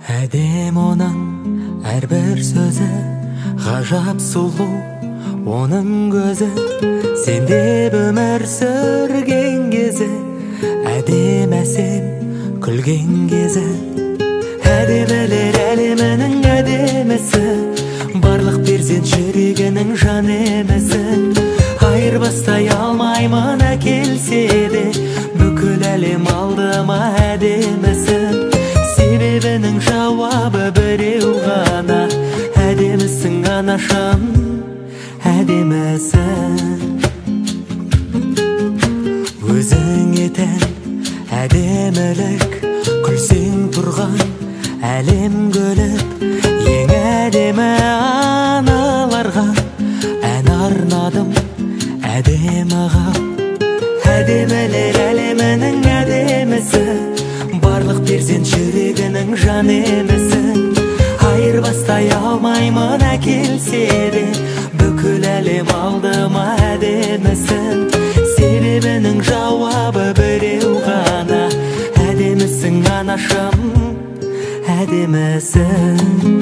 Әдем оның әрбір сөзі ғажап сұлу, оның көзі сендеп өмір сүрген кезі, әдем әсем күлген кезі. Әдемілер әлемінің әдемісі, барлық перзент жүрегінің жан емесі. Айырбастай алмаймын әкелсе де, бүкіл әлем алдыма әдемісің. Себебінің жауабы біреу ғана, әдемісің анашым, әдемісің. Өзіңе тән әдемілік, күлсең тұрған әлем гүліп, ең әдемі аналарға ән арнадым әдеміға. Әдемілер әлемінің әдемісі, барлық перзент жүрегінің жан емесі. Айырбастай алмаймын әкелсе де, бүкіл әлем алдыма әдемісің. Себебінің жауабы біреу ғана, әдемісің анашым, әдемісің.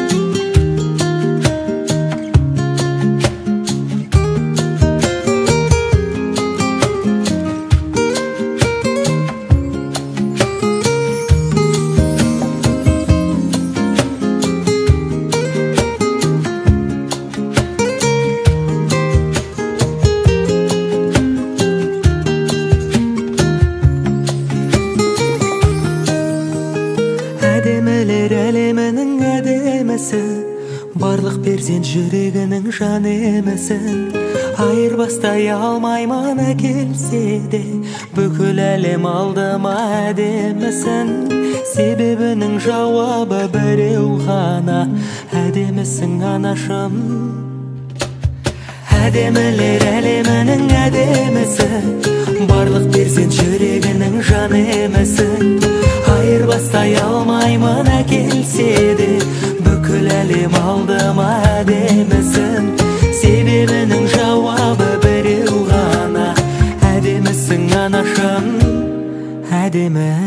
Әдемілер әлемінің әдемісі, барлық перзент жүрегінің жан емесін. Айырбастай алмаймын әкелсе де, бүкіл әлем алдыма әдемісің. Себебінің жауабы біреу ғана, әдемісің анашым. Әдемілер әлемінің әдемісі, барлық перзент жүрегінің жан емесін. Айырбастай алмаймын әкелсе де, бүкіл әлем алдыма әдемісің. Себебінің жауабы біреу ғана, әдемісің анашым, әдемі.